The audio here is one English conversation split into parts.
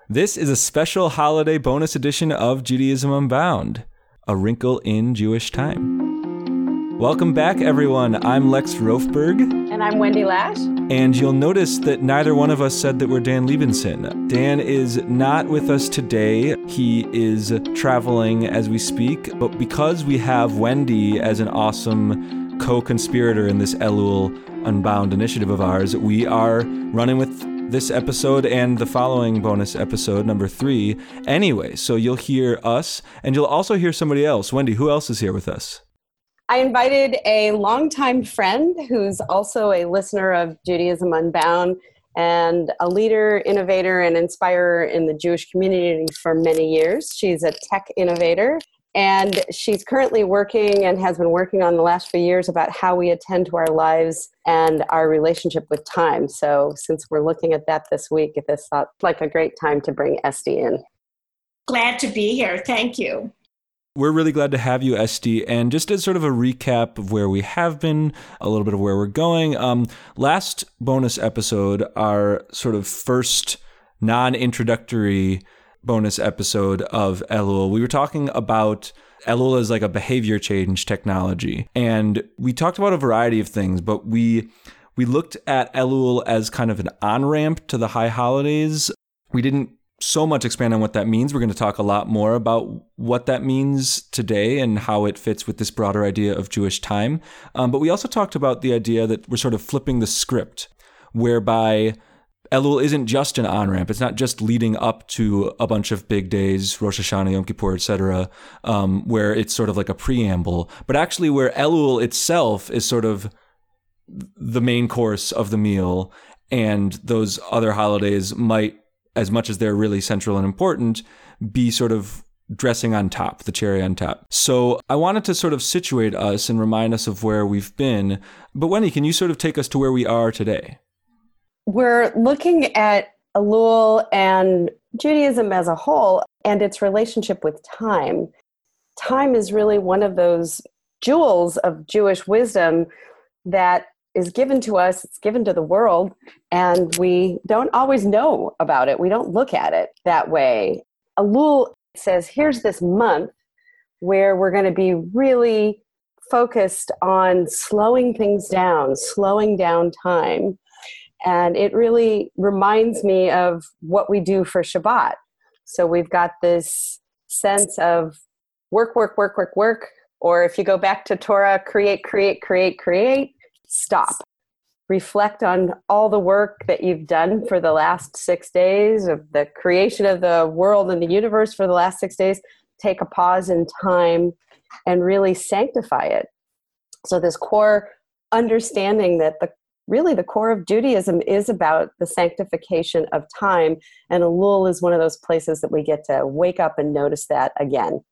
This is a special holiday bonus edition of Judaism Unbound, a wrinkle in Jewish time. Welcome back, everyone. I'm Lex Rofberg. And I'm Wendy Lash. And you'll notice that neither one of us said that we're Dan Liebenson. Dan is not with us today. He is traveling as we speak. But because we have Wendy as an awesome co-conspirator in this Elul Unbound initiative of ours, we are running with this episode and the following bonus episode, number 3, anyway. So you'll hear us, and you'll also hear somebody else. Wendy, who else is here with us? I invited a longtime friend who's also a listener of Judaism Unbound and a leader, innovator, and inspirer in the Jewish community for many years. She's a tech innovator, and she's currently working and has been working on the last few years about how we attend to our lives and our relationship with time. So since we're looking at that this week, this felt like a great time to bring Esty in. Glad to be here. Thank you. We're really glad to have you, Esty. And just as sort of a recap of where we have been, a little bit of where we're going, last bonus episode, our sort of first non-introductory bonus episode of Elul, we were talking about Elul as like a behavior change technology. And we talked about a variety of things, but we looked at Elul as kind of an on-ramp to the high holidays. We didn't so much expand on what that means. We're going to talk a lot more about what that means today and how it fits with this broader idea of Jewish time. But we also talked about the idea that we're sort of flipping the script, whereby Elul isn't just an on-ramp. It's not just leading up to a bunch of big days, Rosh Hashanah, Yom Kippur, etc., where it's sort of like a preamble, but actually where Elul itself is sort of the main course of the meal, and those other holidays might, as much as they're really central and important, be sort of dressing on top, the cherry on top. So I wanted to sort of situate us and remind us of where we've been. But Wendy, can you sort of take us to where we are today? We're looking at Elul and Judaism as a whole and its relationship with time. Time is really one of those jewels of Jewish wisdom that is given to us, it's given to the world, and we don't always know about it. We don't look at it that way. Elul says, here's this month where we're going to be really focused on slowing things down, slowing down time. And it really reminds me of what we do for Shabbat. So we've got this sense of work, work, work, work, work. Or if you go back to Torah, create, create, create, create, stop. Reflect on all the work that you've done for the last 6 days of the creation of the world and the universe for the last 6 days. Take a pause in time and really sanctify it. So this core understanding that really the core of Judaism is about the sanctification of time, and Elul is one of those places that we get to wake up and notice that again.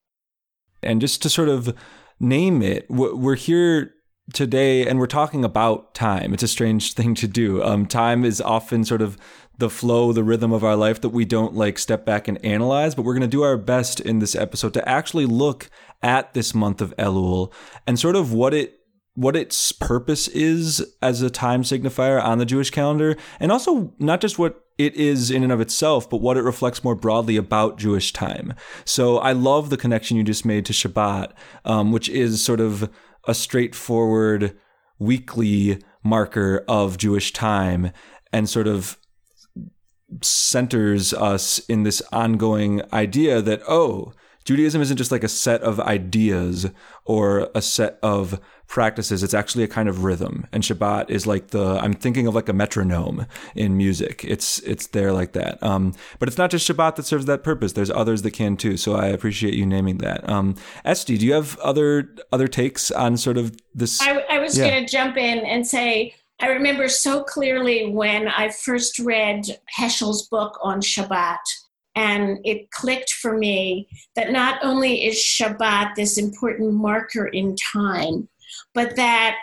And just to sort of name it, we're here today and we're talking about time. It's a strange thing to do. Time is often sort of the flow, the rhythm of our life that we don't like step back and analyze, but we're going to do our best in this episode to actually look at this month of Elul and sort of what its purpose is as a time signifier on the Jewish calendar, and also not just what it is in and of itself, but what it reflects more broadly about Jewish time. So I love the connection you just made to Shabbat, which is sort of a straightforward weekly marker of Jewish time and sort of centers us in this ongoing idea that, Judaism isn't just like a set of ideas or a set of practices. It's actually a kind of rhythm. And Shabbat is like I'm thinking of like a metronome in music. It's there like that. But it's not just Shabbat that serves that purpose. There's others that can too. So I appreciate you naming that. Esty, do you have other takes on sort of this? I was going to jump in and say, I remember so clearly when I first read Heschel's book on Shabbat. And it clicked for me that not only is Shabbat this important marker in time, but that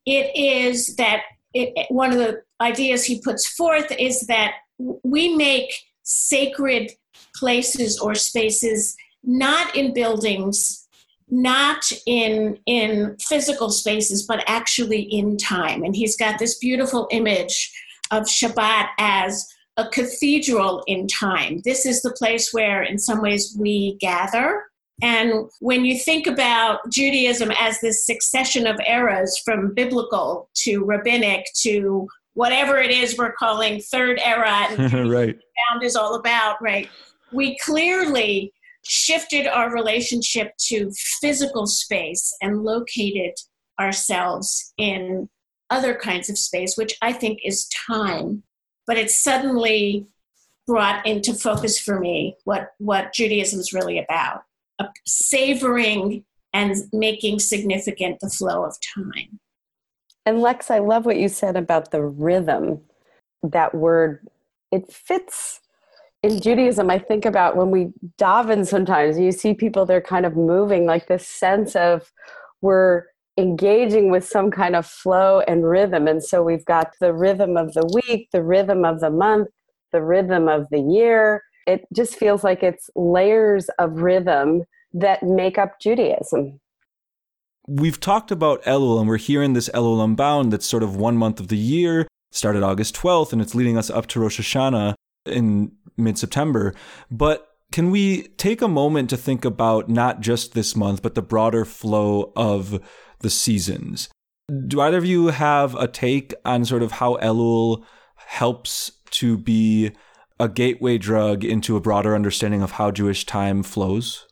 one of the ideas he puts forth is that we make sacred places or spaces not in buildings, not in physical spaces, but actually in time. And he's got this beautiful image of Shabbat as a cathedral in time. This is the place where, in some ways, we gather. And when you think about Judaism as this succession of eras from biblical to rabbinic to whatever it is we're calling third era, and right. Found is all about, right? We clearly shifted our relationship to physical space and located ourselves in other kinds of space, which I think is time. But it suddenly brought into focus for me what Judaism is really about, savoring and making significant the flow of time. And Lex, I love what you said about the rhythm. That word, it fits in Judaism. I think about when we daven sometimes, you see people, they're kind of moving, like this sense of we're engaging with some kind of flow and rhythm. And so we've got the rhythm of the week, the rhythm of the month, the rhythm of the year. It just feels like it's layers of rhythm that make up Judaism. We've talked about Elul, and we're here in this Elul Unbound that's sort of 1 month of the year, started August 12th, and it's leading us up to Rosh Hashanah in mid-September. But can we take a moment to think about not just this month, but the broader flow of the seasons? Do either of you have a take on sort of how Elul helps to be a gateway drug into a broader understanding of how Jewish time flows?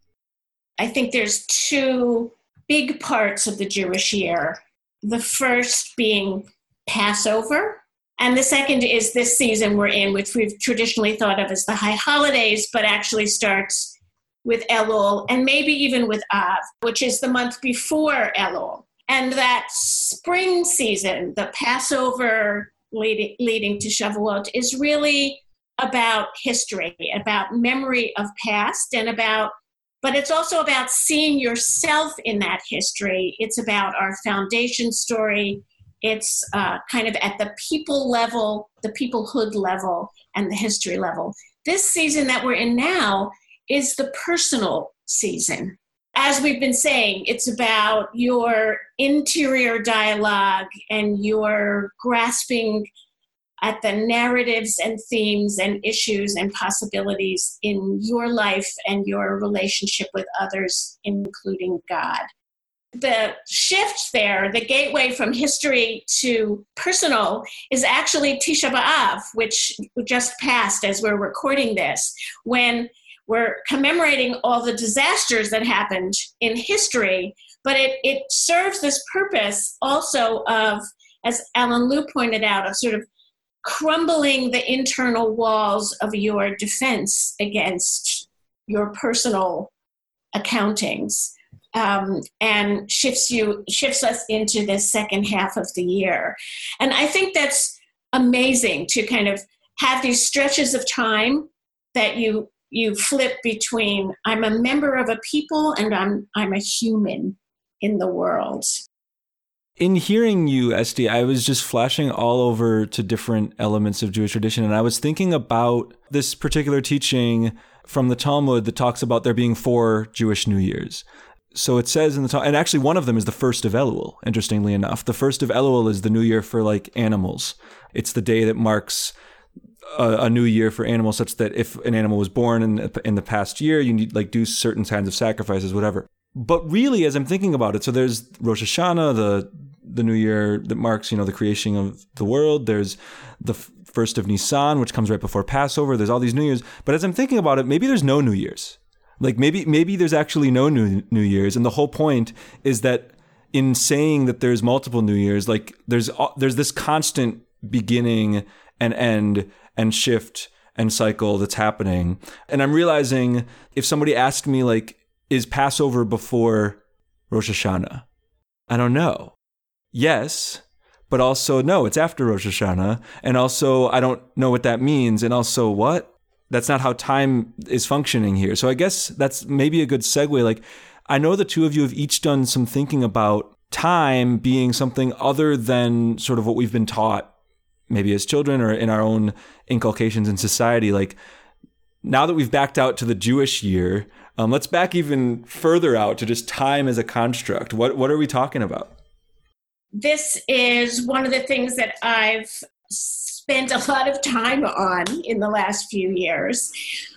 I think there's two big parts of the Jewish year. The first being Passover, and the second is this season we're in, which we've traditionally thought of as the high holidays, but actually starts with Elul and maybe even with Av, which is the month before Elul. And that spring season, the Passover leading to Shavuot, is really about history, about memory of past, but it's also about seeing yourself in that history. It's about our foundation story. It's kind of at the people level, the peoplehood level, and the history level. This season that we're in now is the personal season. As we've been saying, it's about your interior dialogue and your grasping at the narratives and themes and issues and possibilities in your life and your relationship with others, including God. The shift there, the gateway from history to personal, is actually Tisha B'Av, which just passed as we're recording this, when we're commemorating all the disasters that happened in history, but it serves this purpose also of, as Alan Liu pointed out, of sort of crumbling the internal walls of your defense against your personal accountings, and shifts us into this second half of the year. And I think that's amazing to kind of have these stretches of time that you flip between I'm a member of a people and I'm a human in the world. In hearing you, Esti, I was just flashing all over to different elements of Jewish tradition, and I was thinking about this particular teaching from the Talmud that talks about there being 4 Jewish New Years. So it says in the Talmud, and actually one of them is the first of Elul, interestingly enough. The first of Elul is the new year for like animals. It's the day that marks a new year for animals, such that if an animal was born in the past year, you need like do certain kinds of sacrifices, whatever. But really, as I'm thinking about it, so there's Rosh Hashanah, the new year that marks, the creation of the world. There's the first of Nisan, which comes right before Passover. There's all these New Years. But as I'm thinking about it, maybe there's no New Year's. Like maybe there's actually no New Year's. And the whole point is that in saying that there's multiple New Years, like there's this constant beginning and end and shift and cycle that's happening. And I'm realizing if somebody asked me, like, is Passover before Rosh Hashanah? I don't know. Yes, but also no, it's after Rosh Hashanah. And also I don't know what that means. And also what? That's not how time is functioning here. So I guess that's maybe a good segue. Like, I know the two of you have each done some thinking about time being something other than sort of what we've been taught, maybe as children or in our own inculcations in society. Like, now that we've backed out to the Jewish year, let's back even further out to just time as a construct. What are we talking about? This is one of the things that I've spent spent a lot of time on in the last few years,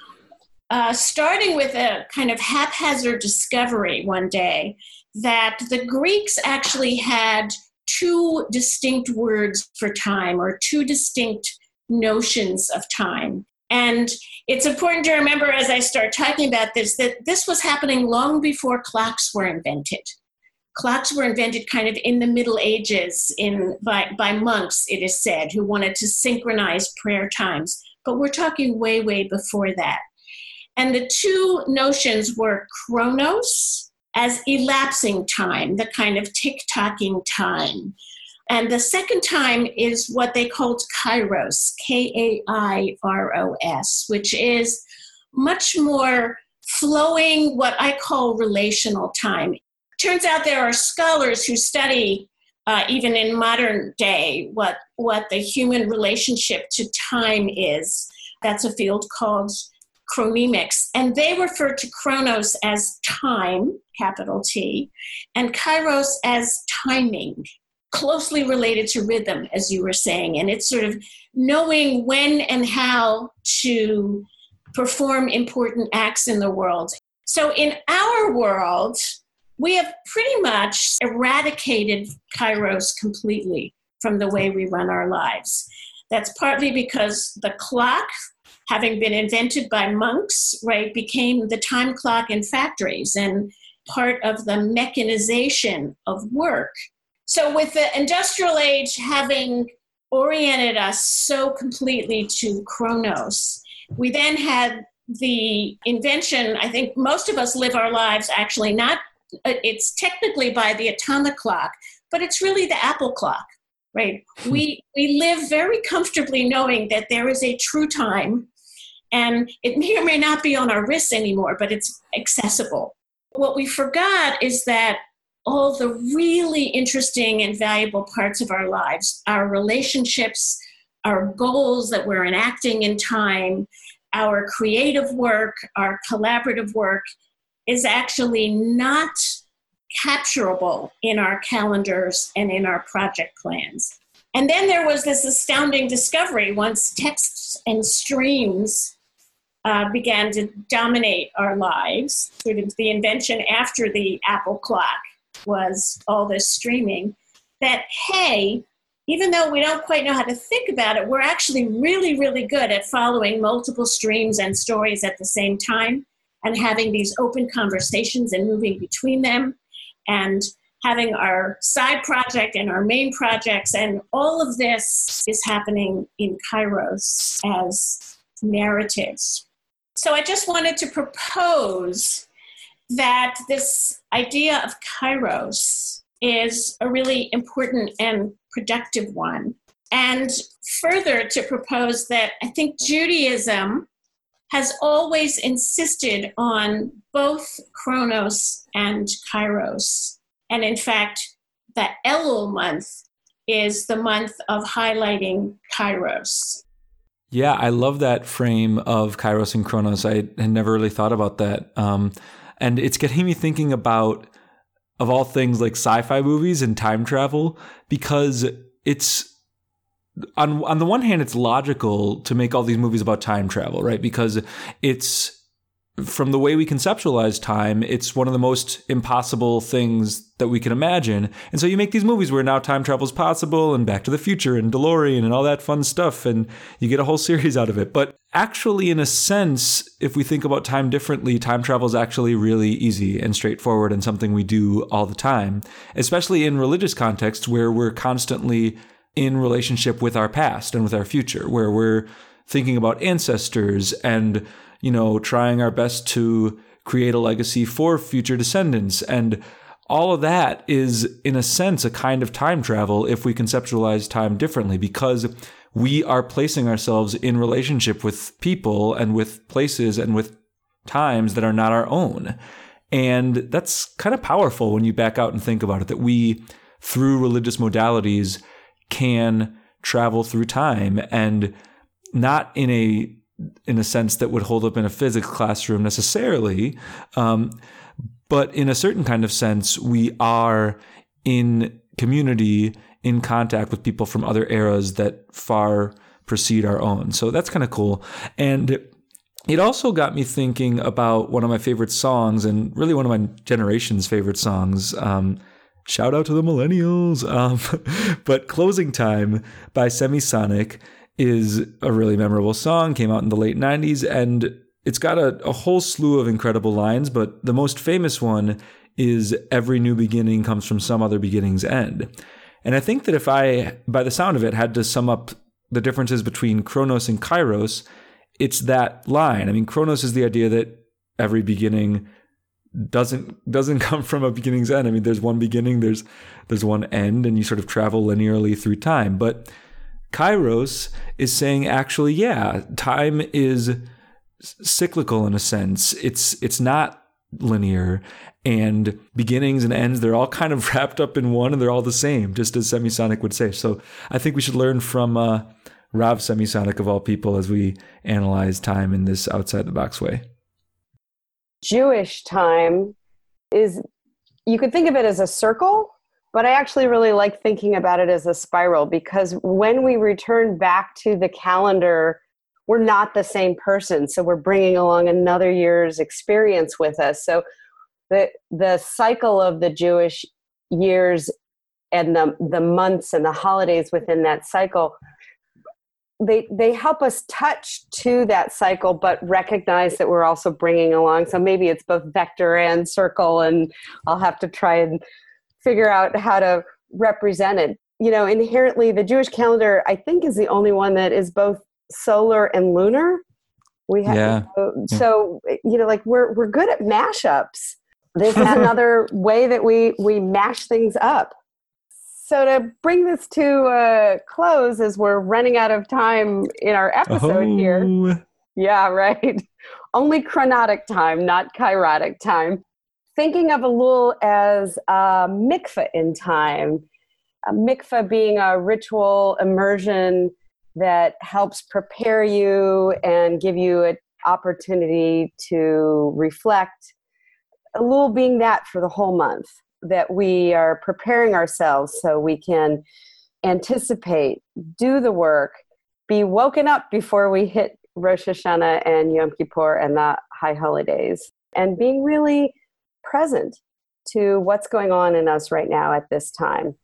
starting with a kind of haphazard discovery one day that the Greeks actually had two distinct words for time, or two distinct notions of time. And it's important to remember as I start talking about this, that this was happening long before clocks were invented. Clocks were invented kind of in the Middle Ages by monks, it is said, who wanted to synchronize prayer times. But we're talking way, way before that. And the two notions were chronos, as elapsing time, the kind of tick-tocking time. And the second time is what they called kairos, Kairos, which is much more flowing, what I call relational time. Turns out there are scholars who study, even in modern day, what the human relationship to time is. That's a field called chronemics. And they refer to chronos as time, capital T, and kairos as timing, closely related to rhythm, as you were saying. And it's sort of knowing when and how to perform important acts in the world. So in our world, we have pretty much eradicated kairos completely from the way we run our lives. That's partly because the clock, having been invented by monks, right, became the time clock in factories and part of the mechanization of work. So with the industrial age having oriented us so completely to chronos, we then had the invention, I think most of us live our lives actually not, it's technically by the atomic clock, but it's really the Apple clock, right? We live very comfortably knowing that there is a true time, and it may or may not be on our wrists anymore, but it's accessible. What we forgot is that all the really interesting and valuable parts of our lives, our relationships, our goals that we're enacting in time, our creative work, our collaborative work, is actually not capturable in our calendars and in our project plans. And then there was this astounding discovery once texts and streams began to dominate our lives. Sort of the invention after the Apple clock was all this streaming, that, hey, even though we don't quite know how to think about it, we're actually really, really good at following multiple streams and stories at the same time and having these open conversations and moving between them and having our side project and our main projects. And all of this is happening in kairos as narratives. So I just wanted to propose that this idea of kairos is a really important and productive one. And further to propose that I think Judaism has always insisted on both chronos and kairos. And in fact, the Elul month is the month of highlighting kairos. Yeah, I love that frame of kairos and chronos. I had never really thought about that. And it's getting me thinking about, of all things, like sci-fi movies and time travel, because it's, on the one hand, it's logical to make all these movies about time travel, right? Because it's, from the way we conceptualize time, it's one of the most impossible things that we can imagine. And so you make these movies where now time travel is possible, and Back to the Future and DeLorean and all that fun stuff, and you get a whole series out of it. But actually, in a sense, if we think about time differently, time travel is actually really easy and straightforward and something we do all the time, especially in religious contexts where we're constantly in relationship with our past and with our future, where we're thinking about ancestors and, you know, trying our best to create a legacy for future descendants. And all of that is, in a sense, a kind of time travel if we conceptualize time differently, because we are placing ourselves in relationship with people and with places and with times that are not our own. And that's kind of powerful when you back out and think about it, that we, through religious modalities, can travel through time, and not in a sense that would hold up in a physics classroom necessarily, but in a certain kind of sense, we are in community, in contact with people from other eras that far precede our own. So that's kind of cool. And it also got me thinking about one of my favorite songs, and really one of my generation's favorite songs. Shout out to the millennials. But Closing Time by Semisonic is a really memorable song, came out in the late 90s, and it's got a whole slew of incredible lines, but the most famous one is every new beginning comes from some other beginning's end. And I think that if I, by the sound of it, had to sum up the differences between Chronos and Kairos, it's that line. I mean, Chronos is the idea that every beginning doesn't come from a beginning's end. I mean, there's one beginning, there's one end, and you sort of travel linearly through time. But Kairos is saying, actually, yeah, time is cyclical in a sense. It's not linear, and beginnings and ends, they're all kind of wrapped up in one, and they're all the same, just as Semisonic would say. So I think we should learn from Rav Semisonic, of all people, as we analyze time in this outside the box way. Jewish time is, you could think of it as a circle, but I actually really like thinking about it as a spiral, because when we return back to the calendar, we're not the same person. So we're bringing along another year's experience with us. So the cycle of the Jewish years and the months and the holidays within that cycle, they help us touch to that cycle, but recognize that we're also bringing along. So maybe it's both vector and circle, and I'll have to try and figure out how to represent it. You know, inherently, the Jewish calendar, I think, is the only one that is both solar and lunar. We have, so you know, like we're good at mashups. This is another way that we mash things up. So to bring this to a close, as we're running out of time in our episode here. Yeah, right. Only chronotic time, not kairotic time. Thinking of Elul as a mikveh in time. A mikveh being a ritual immersion that helps prepare you and give you an opportunity to reflect. Elul being that for the whole month, that we are preparing ourselves so we can anticipate, do the work, be woken up before we hit Rosh Hashanah and Yom Kippur and the high holidays, and being really present to what's going on in us right now at this time.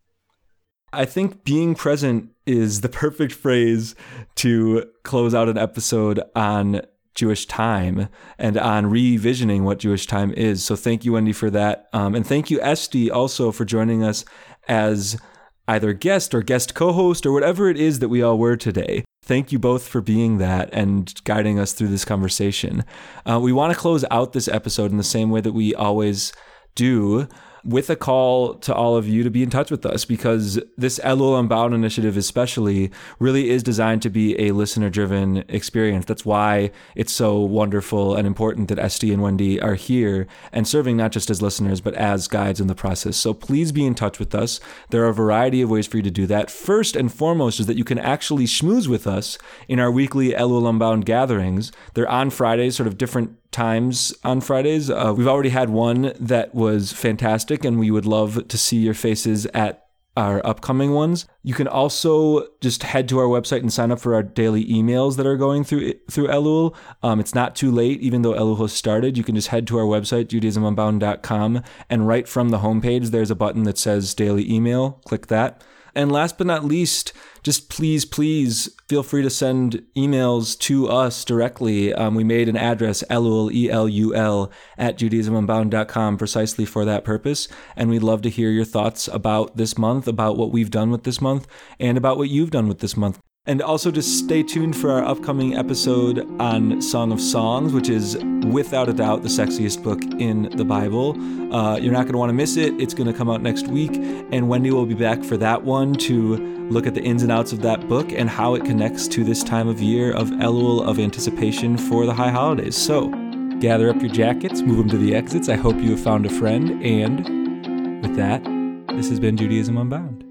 I think being present is the perfect phrase to close out an episode on Jewish time and on revisioning what Jewish time is. So thank you, Wendy, for that. And thank you, Esty, also for joining us as either guest or guest co-host or whatever it is that we all were today. Thank you both for being that and guiding us through this conversation. We want to close out this episode in the same way that we always do, with a call to all of you to be in touch with us, because this Elul Unbound initiative especially really is designed to be a listener-driven experience. That's why it's so wonderful and important that Esty and Wendy are here and serving not just as listeners, but as guides in the process. So please be in touch with us. There are a variety of ways for you to do that. First and foremost is that you can actually schmooze with us in our weekly Elul Unbound gatherings. They're on Fridays, sort of different times on Fridays. We've already had one that was fantastic, and we would love to see your faces at our upcoming ones. You can also just head to our website and sign up for our daily emails that are going through Elul. It's not too late, even though Elul has started. You can just head to our website, judaismunbound.com, and right from the homepage, there's a button that says daily email. Click that. And last but not least, just please feel free to send emails to us directly. We made an address, Elul, ELUL, at judaismunbound.com precisely for that purpose. And we'd love to hear your thoughts about this month, about what we've done with this month, and about what you've done with this month. And also just stay tuned for our upcoming episode on Song of Songs, which is without a doubt the sexiest book in the Bible. You're not going to want to miss it. It's going to come out next week. And Wendy will be back for that one to look at the ins and outs of that book and how it connects to this time of year of Elul, of anticipation for the high holidays. So gather up your jackets, move them to the exits. I hope you have found a friend. And with that, this has been Judaism Unbound.